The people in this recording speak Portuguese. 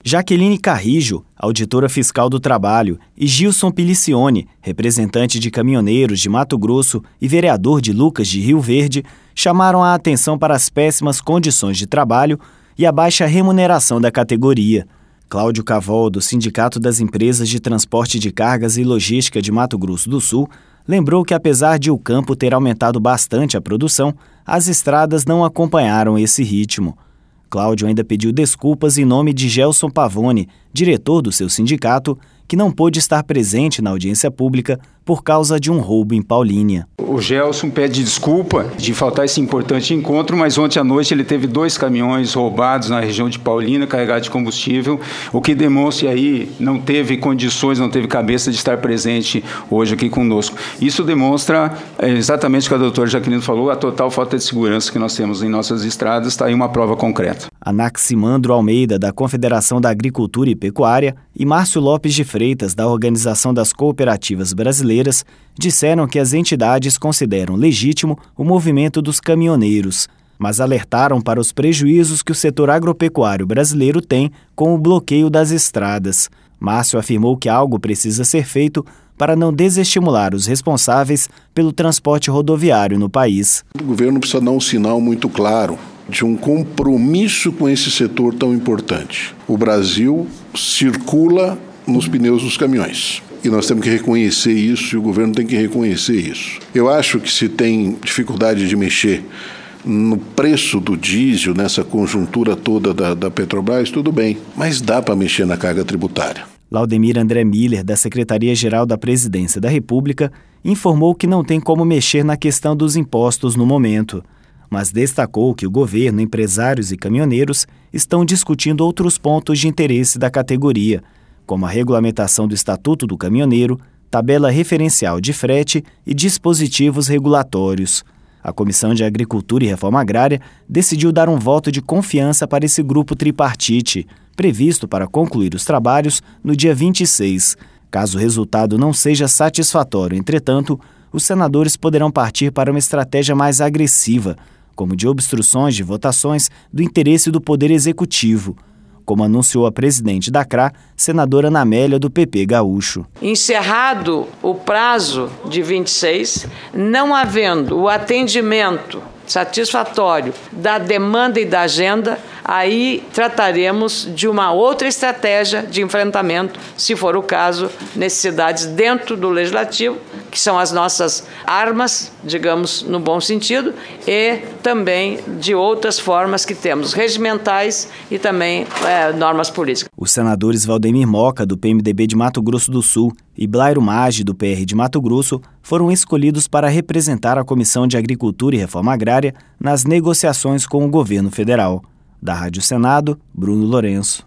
Jaqueline Carrijo, auditora fiscal do trabalho, e Gilson Pilicione, representante de caminhoneiros de Mato Grosso e vereador de Lucas de Rio Verde, chamaram a atenção para as péssimas condições de trabalho e a baixa remuneração da categoria. Cláudio Cavol, do Sindicato das Empresas de Transporte de Cargas e Logística de Mato Grosso do Sul, lembrou que apesar de o campo ter aumentado bastante a produção, as estradas não acompanharam esse ritmo. Cláudio ainda pediu desculpas em nome de Gelson Pavone, diretor do seu sindicato, que não pôde estar presente na audiência pública por causa de um roubo em Paulínia. O Gelson pede desculpa de faltar esse importante encontro, mas ontem à noite ele teve 2 caminhões roubados na região de Paulínia, carregados de combustível, o que demonstra aí não teve condições, não teve cabeça de estar presente hoje aqui conosco. Isso demonstra exatamente o que a doutora Jaqueline falou, a total falta de segurança que nós temos em nossas estradas, está aí uma prova concreta. Anaximandro Almeida, da Confederação da Agricultura e Pecuária, e Márcio Lopes de Freitas, da Organização das Cooperativas Brasileiras, disseram que as entidades consideram legítimo o movimento dos caminhoneiros, mas alertaram para os prejuízos que o setor agropecuário brasileiro tem com o bloqueio das estradas. Márcio afirmou que algo precisa ser feito para não desestimular os responsáveis pelo transporte rodoviário no país. O governo precisa dar um sinal muito claro de um compromisso com esse setor tão importante. O Brasil circula nos pneus dos caminhões. E nós temos que reconhecer isso, e o governo tem que reconhecer isso. Eu acho que se tem dificuldade de mexer no preço do diesel, nessa conjuntura toda da Petrobras, tudo bem, mas dá para mexer na carga tributária. Laudemir André Miller, da Secretaria-Geral da Presidência da República, informou que não tem como mexer na questão dos impostos no momento, mas destacou que o governo, empresários e caminhoneiros estão discutindo outros pontos de interesse da categoria, como a regulamentação do Estatuto do Caminhoneiro, tabela referencial de frete e dispositivos regulatórios. A Comissão de Agricultura e Reforma Agrária decidiu dar um voto de confiança para esse grupo tripartite, previsto para concluir os trabalhos no dia 26. Caso o resultado não seja satisfatório, entretanto, os senadores poderão partir para uma estratégia mais agressiva, como de obstruções de votações do interesse do Poder Executivo, como anunciou a presidente da CRA, senadora Ana Amélia, do PP gaúcho. Encerrado o prazo de 26, não havendo o atendimento satisfatório da demanda e da agenda, aí trataremos de uma outra estratégia de enfrentamento, se for o caso, necessidades dentro do Legislativo, que são as nossas armas, digamos, no bom sentido, e também de outras formas que temos, regimentais e também normas políticas. Os senadores Valdemir Moca, do PMDB de Mato Grosso do Sul, e Blairo Maggi, do PR de Mato Grosso, foram escolhidos para representar a Comissão de Agricultura e Reforma Agrária nas negociações com o governo federal. Da Rádio Senado, Bruno Lourenço.